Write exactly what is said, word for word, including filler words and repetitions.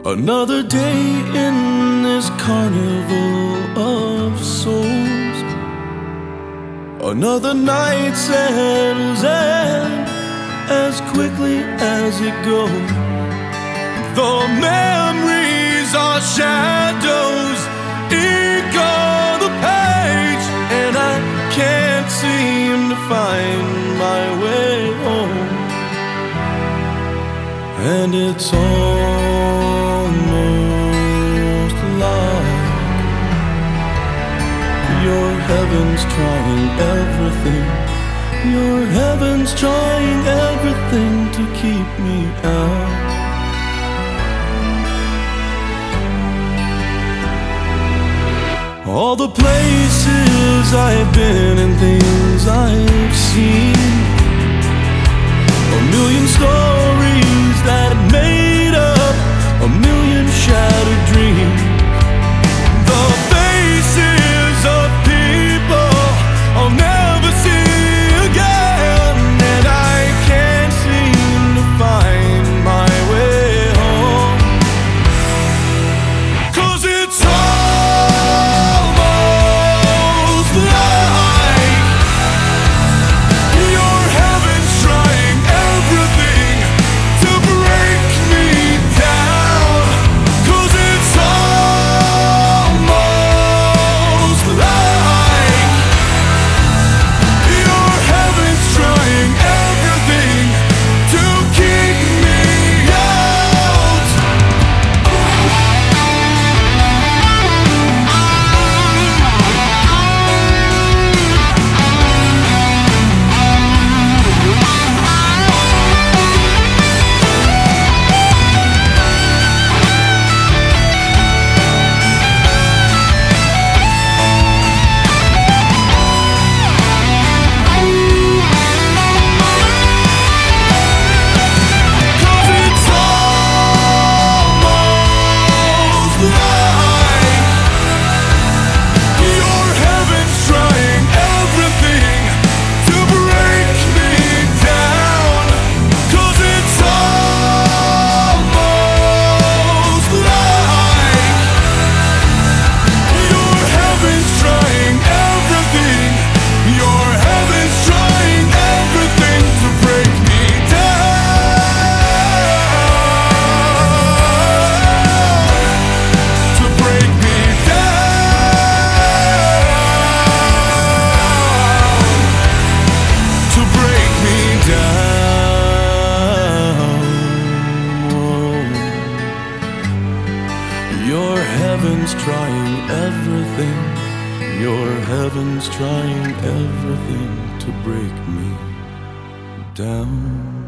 Another day in this carnival of souls. Another night settles in as quickly as it goes. The memories are shadows, ink on the page, and I can't seem to find my way home. And it's almost like your heaven's trying everything. Your heaven's trying everything to keep me out. All the places I've been and things I've seen, a million stories that made up a million shattered dreams. The faces of people I'll never see again, and I can't seem to find my way home. 'Cause it's almost like your heaven's trying everything to break me down. 'Cause it's almost like your heaven's trying everything to keep me out. Your heaven's trying everything. Your heaven's trying everything to break me down.